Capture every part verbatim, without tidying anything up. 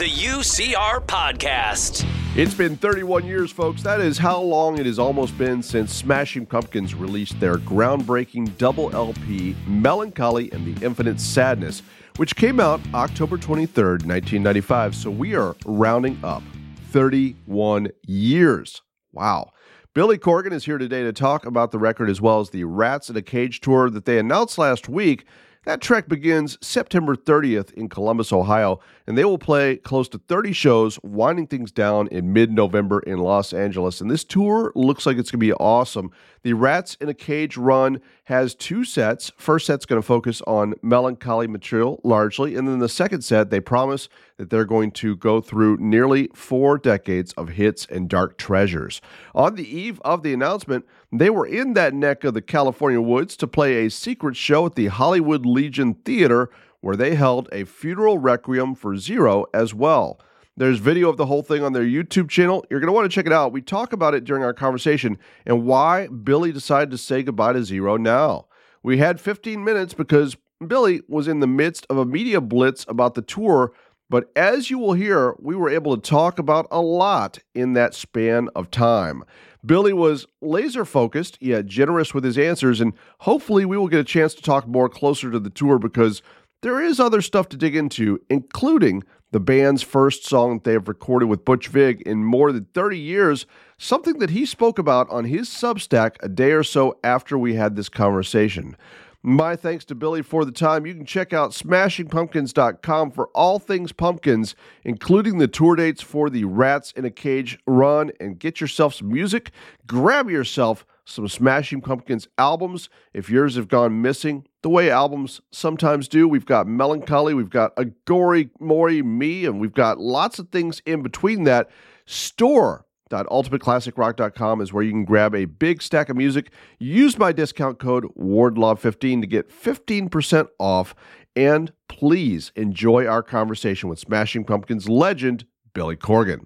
The U C R Podcast. It's been thirty-one years, folks. That is how long it has almost been since Smashing Pumpkins released their groundbreaking double L P, Melancholy and the Infinite Sadness, which came out October twenty-third, nineteen ninety-five. So we are rounding up thirty-one years. Wow. Billy Corgan is here today to talk about the record as well as the Rats in a Cage tour that they announced last week. That trek begins September thirtieth in Columbus, Ohio, and they will play close to thirty shows, winding things down in mid-November in Los Angeles. And this tour looks like it's going to be awesome. The Rats in a Cage run has two sets. First set's going to focus on melancholy material largely, and then the second set, they promise that they're going to go through nearly four decades of hits and dark treasures. On the eve of the announcement, they were in that neck of the California woods to play a secret show at the Hollywood Legion Theater, where they held a funeral requiem for Zero as well. There's video of the whole thing on their YouTube channel. You're going to want to check it out. We talk about it during our conversation and why Billy decided to say goodbye to Zero now. We had fifteen minutes because Billy was in the midst of a media blitz about the tour, but as you will hear, we were able to talk about a lot in that span of time. Billy was laser-focused, yet generous with his answers, and hopefully we will get a chance to talk more closer to the tour because there is other stuff to dig into, including the band's first song that they have recorded with Butch Vig in more than thirty years, something that he spoke about on his Substack a day or so after we had this conversation. My thanks to Billy for the time. You can check out smashing pumpkins dot com for all things Pumpkins, including the tour dates for the Rats in a Cage run, and get yourself some music. Grab yourself some Smashing Pumpkins albums if yours have gone missing, the way albums sometimes do. We've got Melancholy, we've got A Gory Mori Me, and we've got lots of things in between that. Store dot ultimate classic rock dot com is where you can grab a big stack of music. Use my discount code Wardlaw fifteen to get fifteen percent off. And please enjoy our conversation with Smashing Pumpkins legend, Billy Corgan.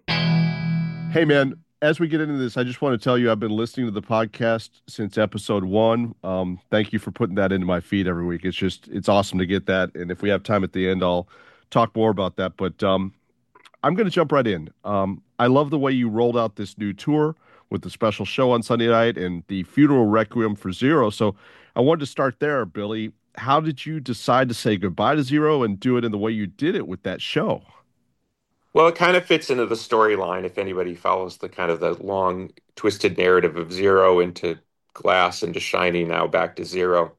Hey, man, as we get into this, I just want to tell you I've been listening to the podcast since episode one. Um, thank you for putting that into my feed every week. It's just, it's awesome to get that. And if we have time at the end, I'll talk more about that. But um, I'm going to jump right in. Um, I love the way you rolled out this new tour with the special show on Sunday night and the funeral requiem for Zero. So I wanted to start there, Billy. How did you decide to say goodbye to Zero and do it in the way you did it with that show? Well, it kind of fits into the storyline. If anybody follows the kind of the long, twisted narrative of Zero into Glass into Shiny, now back to Zero.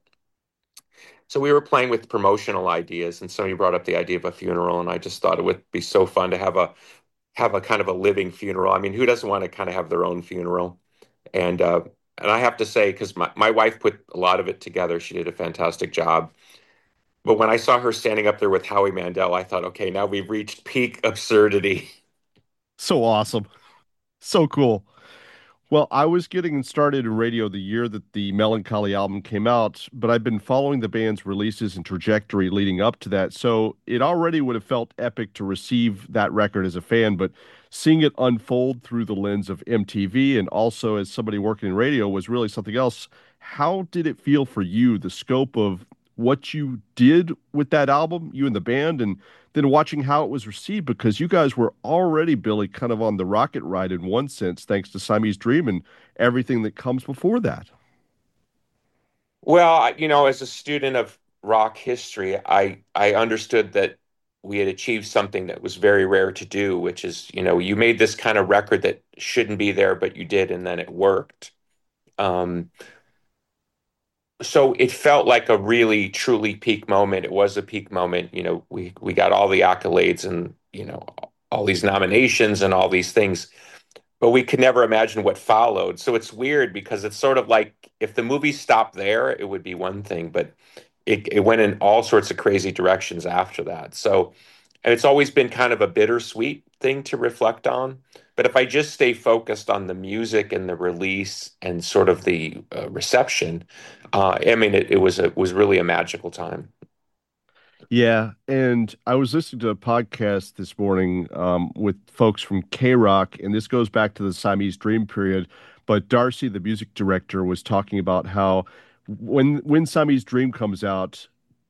So we were playing with promotional ideas, and somebody brought up the idea of a funeral, and I just thought it would be so fun to have a have a kind of a living funeral. I mean, who doesn't want to kind of have their own funeral? And uh, and I have to say, because my, my wife put a lot of it together, she did a fantastic job. But when I saw her standing up there with Howie Mandel, I thought, okay, now we've reached peak absurdity. So awesome. So cool. Well, I was getting started in radio the year that the Melancholy album came out, but I've been following the band's releases and trajectory leading up to that, so it already would have felt epic to receive that record as a fan, but seeing it unfold through the lens of M T V and also as somebody working in radio was really something else. How did it feel for you, the scope of what you did with that album, you and the band, and then watching how it was received, because you guys were already, Billy, kind of on the rocket ride in one sense, thanks to Siamese Dream and everything that comes before that. Well, you know, as a student of rock history, I, I understood that we had achieved something that was very rare to do, which is, you know, you made this kind of record that shouldn't be there, but you did, and then it worked. Um, So it felt like a really, truly peak moment. It was a peak moment. You know, we, we got all the accolades and, you know, all these nominations and all these things, but we could never imagine what followed. So it's weird because it's sort of like if the movie stopped there, it would be one thing, but it, it went in all sorts of crazy directions after that. So, and it's always been kind of a bittersweet thing to reflect on. But if I just stay focused on the music and the release and sort of the uh, reception, uh, I mean, it, it was a, it was really a magical time. Yeah, and I was listening to a podcast this morning um, with folks from K-Rock, and this goes back to the Siamese Dream period, but Darcy, the music director, was talking about how when when Siamese Dream comes out,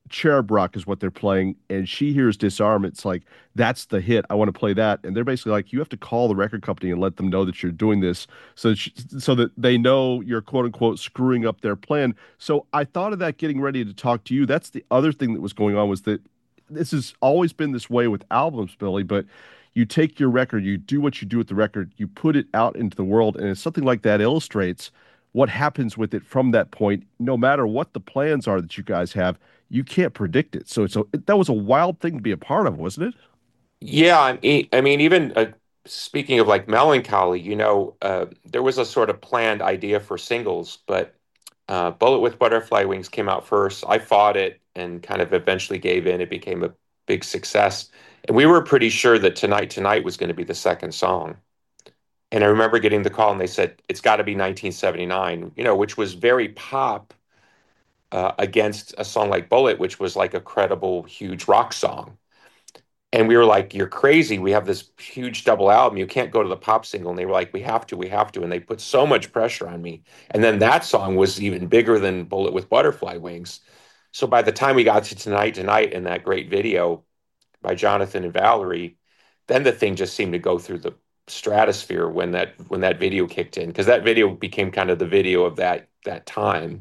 Cherub Rock is what they're playing, and she hears Disarm. It's like, that's the hit. I want to play that. And they're basically like, you have to call the record company and let them know that you're doing this so that, she, so that they know you're quote unquote screwing up their plan. So I thought of that getting ready to talk to you. That's the other thing that was going on was that this has always been this way with albums, Billy, but you take your record, you do what you do with the record, you put it out into the world, and it's something like that illustrates what happens with it from that point. No matter what the plans are that you guys have, you can't predict it. So it's a, it, that was a wild thing to be a part of, wasn't it? Yeah, I mean, I mean, even uh, speaking of like melancholy, you know, uh, there was a sort of planned idea for singles, but uh, Bullet with Butterfly Wings came out first. I fought it and kind of eventually gave in. It became a big success, and we were pretty sure that Tonight Tonight was going to be the second song. And I remember getting the call, and they said it's got to be nineteen seventy-nine, you know, which was very pop uh, against a song like Bullet, which was like a credible, huge rock song. And we were like, you're crazy. We have this huge double album. You can't go to the pop single. And they were like, we have to, we have to. And they put so much pressure on me. And then that song was even bigger than Bullet with Butterfly Wings. So by the time we got to Tonight Tonight and that great video by Jonathan and Valerie, then the thing just seemed to go through the stratosphere when that when that video kicked in, because that video became kind of the video of that that time.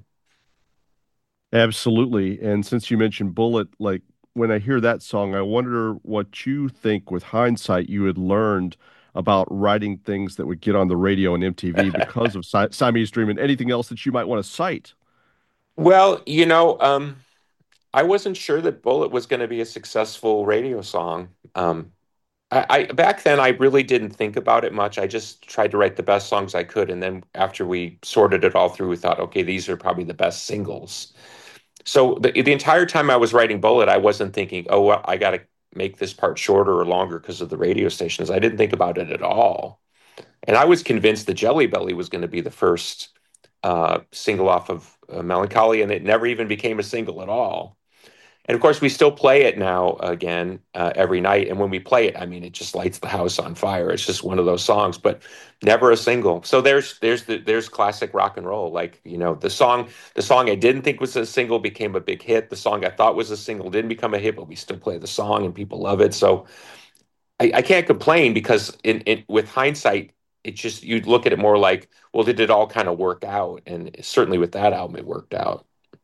Absolutely. And since you mentioned Bullet, like when I hear that song, I wonder what you think with hindsight you had learned about writing things that would get on the radio and M T V because of Si- Siamese Dream and anything else that you might want to cite. Well, you know, um, I wasn't sure that Bullet was going to be a successful radio song. Um, I, I back then I really didn't think about it much. I just tried to write the best songs I could, and then after we sorted it all through, we thought, okay, these are probably the best singles. So the the entire time I was writing Bullet, I wasn't thinking, oh, well, I got to make this part shorter or longer because of the radio stations. I didn't think about it at all, and I was convinced that Jelly Belly was going to be the first uh, single off of uh, Melancholy, and it never even became a single at all. And of course, we still play it now again uh, every night. And when we play it, I mean, it just lights the house on fire. It's just one of those songs, but never a single. So there's there's the, there's classic rock and roll. Like, you know, the song the song I didn't think was a single became a big hit. The song I thought was a single didn't become a hit, but we still play the song and people love it. So I, I can't complain because in, in with hindsight, it just you'd look at it more like, well, did it all kind of work out? And certainly with that album, it worked out.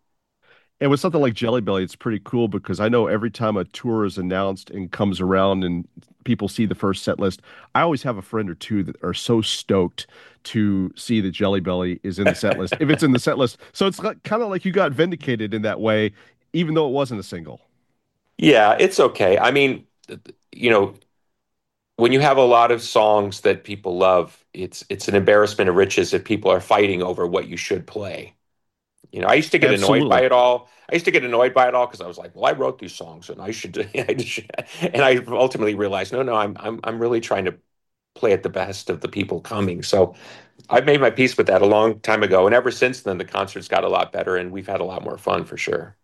And with something like Jelly Belly, it's pretty cool because I know every time a tour is announced and comes around and people see the first set list, I always have a friend or two that are so stoked to see that Jelly Belly is in the set list, if it's in the set list. So it's kind of like you got vindicated in that way, even though it wasn't a single. Yeah, it's okay. I mean, you know, when you have a lot of songs that people love, it's it's an embarrassment of riches if people are fighting over what you should play. You know, I used to get annoyed by Absolutely. it all. I used to get annoyed by it all because I was like, well, I wrote these songs and I should, I should, and I ultimately realized, no, no, I'm I'm I'm really trying to play at the best of the people coming. So I've made my peace with that a long time ago, and ever since then, the concerts got a lot better, and we've had a lot more fun for sure.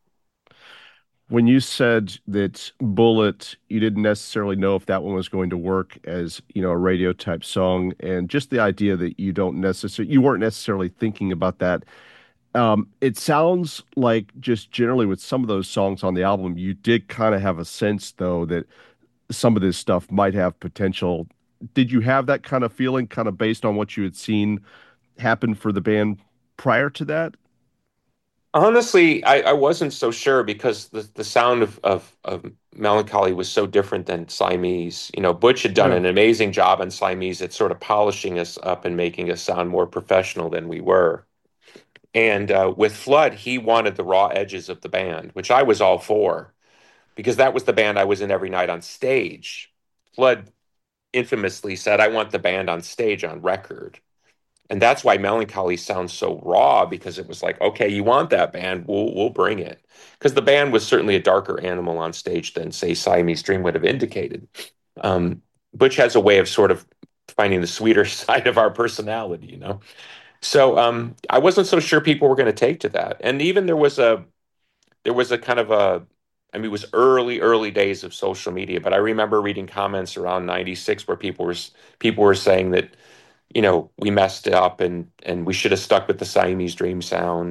When you said that Bullet, you didn't necessarily know if that one was going to work as, you know, a radio type song, and just the idea that you don't necessarily, you weren't necessarily thinking about that. Um, it sounds like just generally with some of those songs on the album, you did kind of have a sense though that some of this stuff might have potential. Did you have that kind of feeling, kind of based on what you had seen happen for the band prior to that? Honestly, I, I wasn't so sure because the, the sound of, of, of Melancholy was so different than Siamese. You know, Butch had done Yeah. an amazing job on Siamese at sort of polishing us up and making us sound more professional than we were. And uh, with Flood, he wanted the raw edges of the band, which I was all for because that was the band I was in every night on stage. Flood infamously said, I want the band on stage on record. And that's why Melancholy sounds so raw because it was like, okay, you want that band, we'll we'll bring it. Because the band was certainly a darker animal on stage than, say, Siamese Dream would have indicated. Um, Butch has a way of sort of finding the sweeter side of our personality, you know. So um, I wasn't so sure people were going to take to that. And even there was a there was a kind of a I mean, it was early, early days of social media, but I remember reading comments around ninety-six where people were people were saying that, you know, we messed up and and we should have stuck with the Siamese Dream sound. And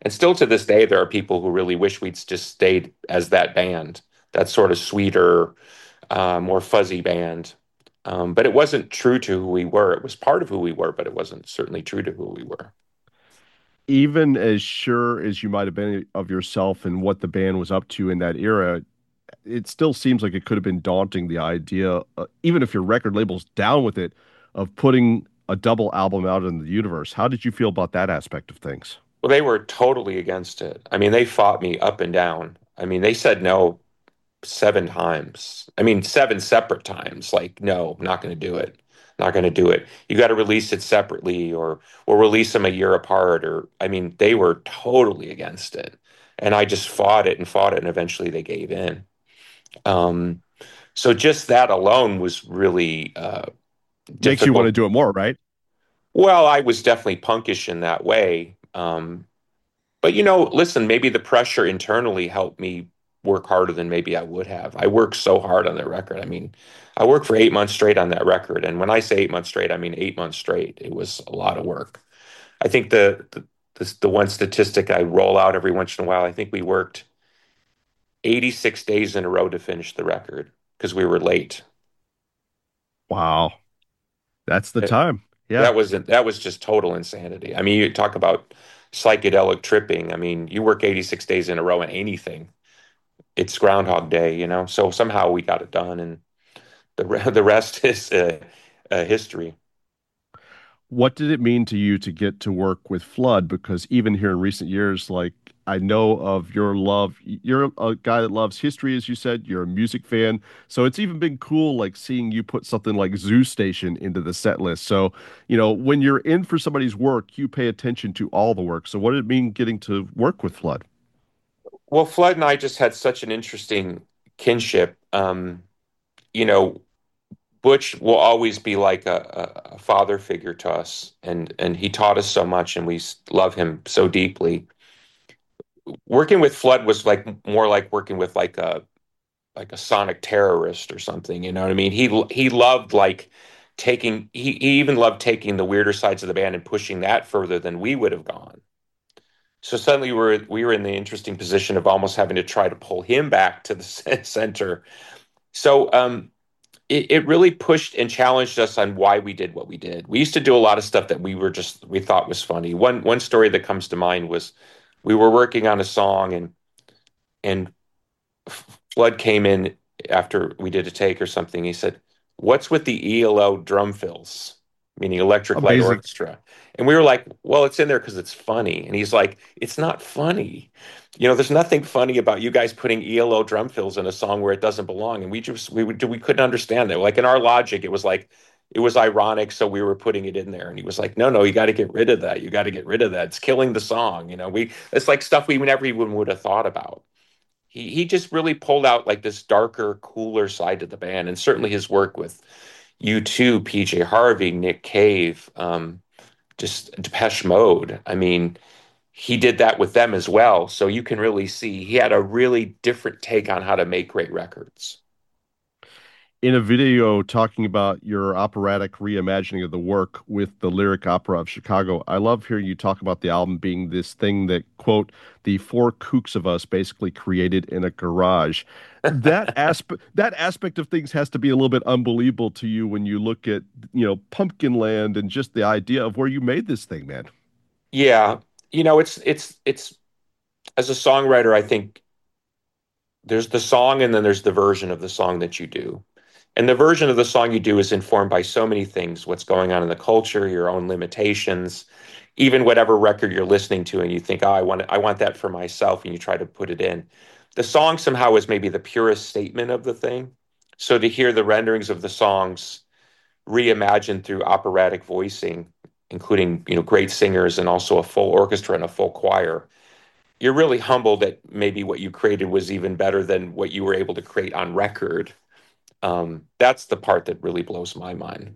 And still to this day, there are people who really wish we'd just stayed as that band, that sort of sweeter, uh, more fuzzy band. Um, but it wasn't true to who we were. It was part of who we were, but it wasn't certainly true to who we were. Even as sure as you might have been of yourself and what the band was up to in that era, it still seems like it could have been daunting, the idea, uh, even if your record label's down with it, of putting a double album out in the universe. How did you feel about that aspect of things? Well, they were totally against it. I mean, they fought me up and down. I mean, they said no seven times. I mean, seven separate times. Like, no, I'm not going to do it. Not going to do it. You got to release it separately, or we'll release them a year apart. Or, I mean, they were totally against it, and I just fought it and fought it, and eventually they gave in. Um, so just that alone was really uh, Makes you want to difficult. do it more, right? Well, I was definitely punkish in that way. Um, But you know, listen, maybe the pressure internally helped me work harder than maybe I would have. I worked so hard on that record. I mean, I worked for eight months straight on that record. And when I say eight months straight, I mean eight months straight. It was a lot of work. I think the the the, the one statistic I roll out every once in a while, I think we worked eighty-six days in a row to finish the record because we were late. Wow. That's the It- time. Yeah. that was that was just total insanity. I mean, you talk about psychedelic tripping. I mean, you work eighty-six days in a row and anything. It's Groundhog Day, you know. So somehow we got it done, and the re- the rest is uh, uh, history. What did it mean to you to get to work with Flood? Because even here in recent years, like I know of your love, you're a guy that loves history, as you said, you're a music fan. So it's even been cool, like seeing you put something like Zoo Station into the set list. So, you know, when you're in for somebody's work, you pay attention to all the work. So what did it mean getting to work with Flood? Well, Flood and I just had such an interesting kinship. Um, you know, Butch will always be like a, a, a father figure to us, and and he taught us so much, and we s- love him so deeply. Working with Flood was like more like working with like a like a sonic terrorist or something. You know what I mean? He he loved like taking he, he even loved taking the weirder sides of the band and pushing that further than we would have gone. So suddenly we were we were in the interesting position of almost having to try to pull him back to the center. So um, it, it really pushed and challenged us on why we did what we did. We used to do a lot of stuff that we were just we thought was funny. One one story that comes to mind was we were working on a song, and and Flood came in after we did a take or something. He said, "What's with the E L O drum fills?" Meaning Electric Light Amazing. Orchestra. And we were like, "Well, it's in there because it's funny." And he's like, "It's not funny. You know, there's nothing funny about you guys putting E L O drum fills in a song where it doesn't belong." And we just we would we couldn't understand that. Like in our logic, it was like it was ironic, so we were putting it in there. And he was like, "No, no, you got to get rid of that. You got to get rid of that. It's killing the song." You know, we it's like stuff we never even would have thought about. He he just really pulled out like this darker, cooler side to the band, and certainly his work with U two, P J Harvey, Nick Cave, um, just Depeche Mode. I mean, he did that with them as well. So you can really see he had a really different take on how to make great records. In a video talking about your operatic reimagining of the work with the Lyric Opera of Chicago, I love hearing you talk about the album being this thing that, quote, the four kooks of us basically created in a garage. That aspect that aspect of things has to be a little bit unbelievable to you when you look at, you know, Pumpkinland and just the idea of where you made this thing, man. Yeah, you know, it's it's it's as a songwriter, I think there's the song and then there's the version of the song that you do. And the version of the song you do is informed by so many things, what's going on in the culture, your own limitations, even whatever record you're listening to and you think, "Oh, I want I want that for myself," and you try to put it in. The song somehow is maybe the purest statement of the thing. So to hear the renderings of the songs reimagined through operatic voicing, including, you know, great singers and also a full orchestra and a full choir, you're really humbled that maybe what you created was even better than what you were able to create on record. Um, that's the part that really blows my mind.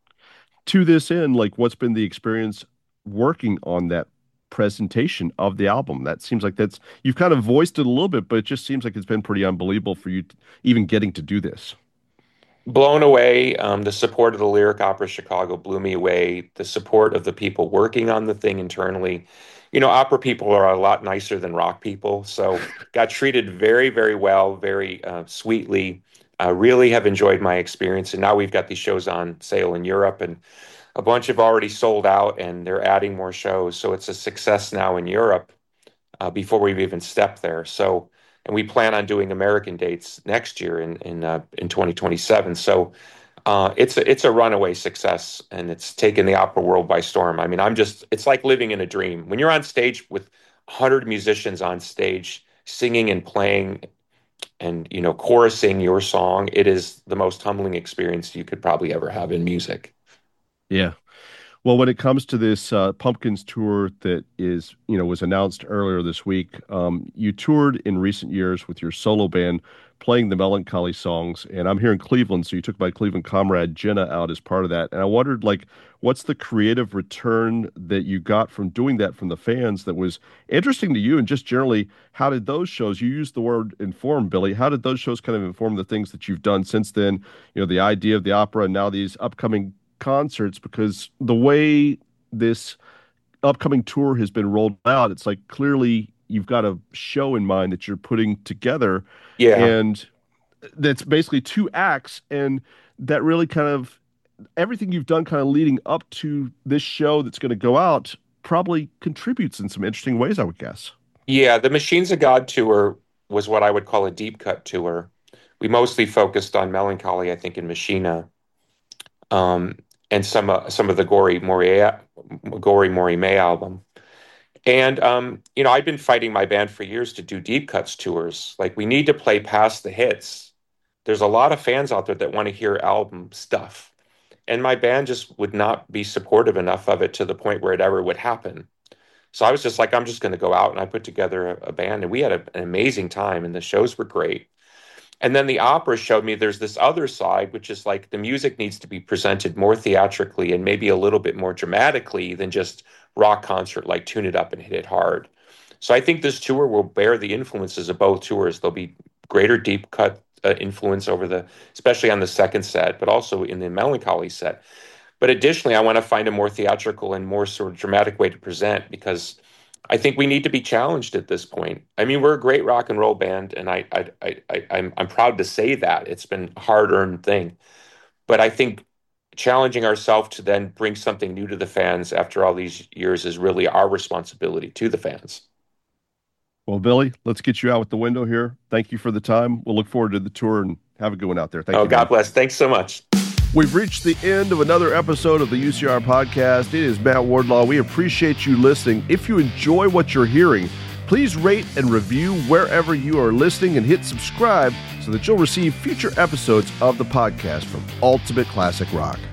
To this end, like what's been the experience working on that presentation of the album? That seems like that's you've kind of voiced it a little bit, but it just seems like it's been pretty unbelievable for you to, even getting to do this. Blown away. Um, the support of the Lyric Opera Chicago blew me away. The support of the people working on the thing internally. you know, opera people are a lot nicer than rock people. So got treated very, very well, very uh, sweetly. I really have enjoyed my experience. And now we've got these shows on sale in Europe, and a bunch have already sold out, and they're adding more shows. So it's a success now in Europe uh, before we've even stepped there. So, and we plan on doing American dates next year in in uh, in twenty twenty-seven. So uh, it's a, it's a runaway success, and it's taken the opera world by storm. I mean, I'm just it's like living in a dream. When you're on stage with one hundred musicians on stage singing and playing and, you know, chorusing your song, it is the most humbling experience you could probably ever have in music. Yeah. Well, when it comes to this uh, Pumpkins tour that is, you know, was announced earlier this week, um, you toured in recent years with your solo band playing the Melancholy songs, and I'm here in Cleveland, so you took my Cleveland comrade Jenna out as part of that. And I wondered, like, what's the creative return that you got from doing that from the fans that was interesting to you? And just generally, how did those shows, you used the word inform, Billy, how did those shows kind of inform the things that you've done since then? You know, the idea of the opera and now these upcoming concerts, because the way this upcoming tour has been rolled out, it's like clearly you've got a show in mind that you're putting together. Yeah. And that's basically two acts. And that really kind of everything you've done kind of leading up to this show that's going to go out probably contributes in some interesting ways, I would guess. Yeah. The Machines of God tour was what I would call a deep cut tour. We mostly focused on Melancholy, I think, in Machina. Um, and some uh, some of the Gory Mori Gory Mori May album. And, um, you know, I've been fighting my band for years to do deep cuts tours. Like, we need to play past the hits. There's a lot of fans out there that want to hear album stuff. And my band just would not be supportive enough of it to the point where it ever would happen. So I was just like, I'm just going to go out, and I put together a, a band, and we had a, an amazing time, and the shows were great. And then the opera showed me there's this other side, which is like the music needs to be presented more theatrically and maybe a little bit more dramatically than just rock concert, like tune it up and hit it hard. So I think this tour will bear the influences of both tours. There'll be greater deep cut uh, influence over the, especially on the second set, but also in the Melancholy set. But additionally, I want to find a more theatrical and more sort of dramatic way to present, because I think we need to be challenged at this point. I mean, we're a great rock and roll band, and I, I, I, I I'm, I'm proud to say that. It's been a hard-earned thing. But I think challenging ourselves to then bring something new to the fans after all these years is really our responsibility to the fans. Well, Billy, let's get you out with the window here. Thank you for the time. We'll look forward to the tour, and have a good one out there. Thank oh, you. Oh, God bless. Thanks so much. We've reached the end of another episode of the U C R podcast. It is Matt Wardlaw. We appreciate you listening. If you enjoy what you're hearing, please rate and review wherever you are listening, and hit subscribe so that you'll receive future episodes of the podcast from Ultimate Classic Rock.